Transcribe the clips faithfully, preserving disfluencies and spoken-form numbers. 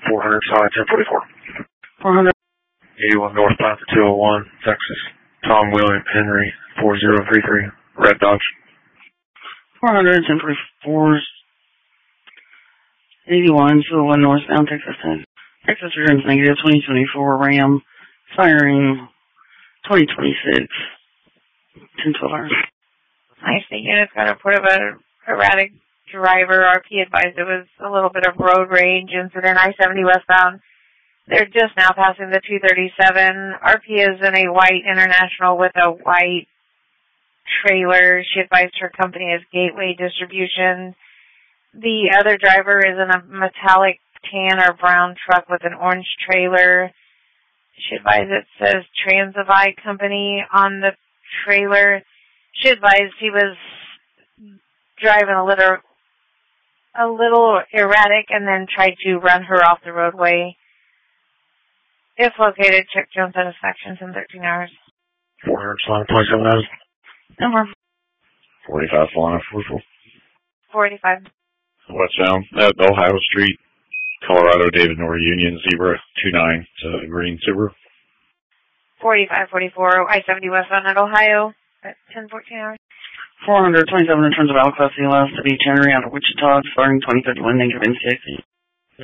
four hundred, solid ten forty-four. four hundred. eighty-one northbound to two oh one, Texas. Tom William Henry, four zero three three, Red Dodge. four hundred, ten forty-four. eighty-one, two oh one northbound, Texas ten. Texas returns negative, twenty twenty-four Ram, firing twenty twenty-six, ten twelve hours. I see units got a report of an erratic driver. R P advised it was a little bit of road rage incident, I seventy westbound. They're just now passing the two thirty-seven. R P is in a white International with a white trailer. She advised her company is Gateway Distribution. The other driver is in a metallic tan or brown truck with an orange trailer. She advised it says Transavai Company on the trailer. She advised he was driving a little, a little erratic and then tried to run her off the roadway. If located, check Jones Satisfactions in thirteen hours. four hundred, solid twenty-seven hours. Number. forty-five, Solana, forty-four. forty-five. Westbound at Ohio Street, Colorado, David North Union, Zebra, two nine, to green Subaru. forty-five forty-four, I seventy westbound at Ohio at ten fourteen hours. four hundred twenty-seven in terms of Alcatraz, allows to be Henry out of Wichita, starting twenty thirty-one, negative N C X.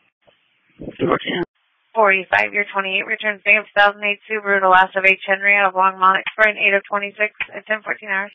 forty-five, year twenty-eight, returns negative two thousand eight Subaru to last of H. Henry out of Longmont, expiring eight of twenty-six at ten fourteen hours.